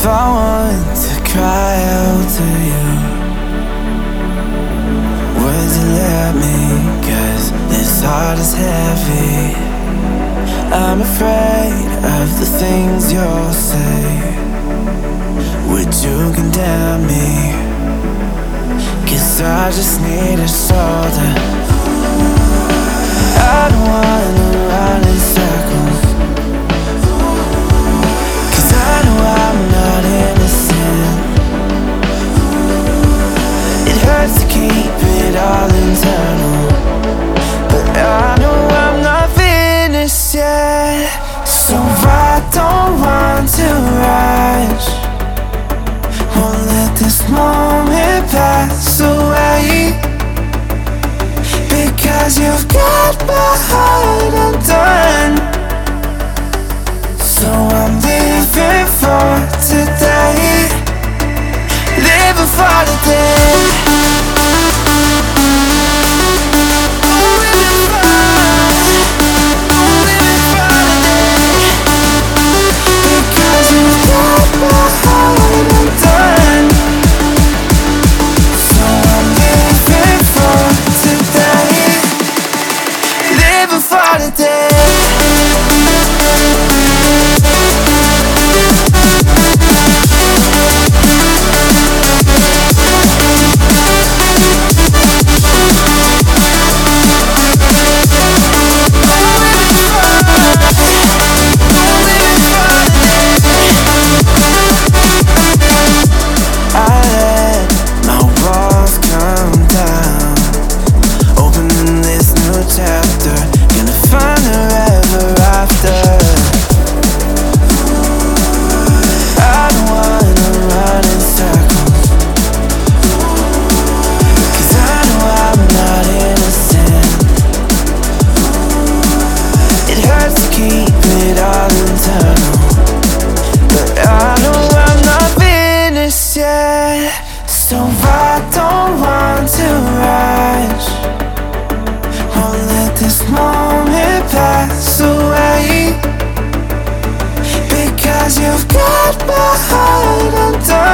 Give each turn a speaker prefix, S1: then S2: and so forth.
S1: I want to cry out to you, would you let me? 'Cause this heart is heavy. I'm afraid of the things you'll say. Would you condemn me? 'Cause I just need a shoulder. I don't wanna run in circles, 'cause I know I'm not innocent. It hurts to keep it all internal, but I know I'm not finished yet. So I don't want to rush, won't let this moment pass away, because you've got my heart undone. So I'm living for today, living for today. For today. So I don't want to rush, won't let this moment pass away, because you've got my heart undone.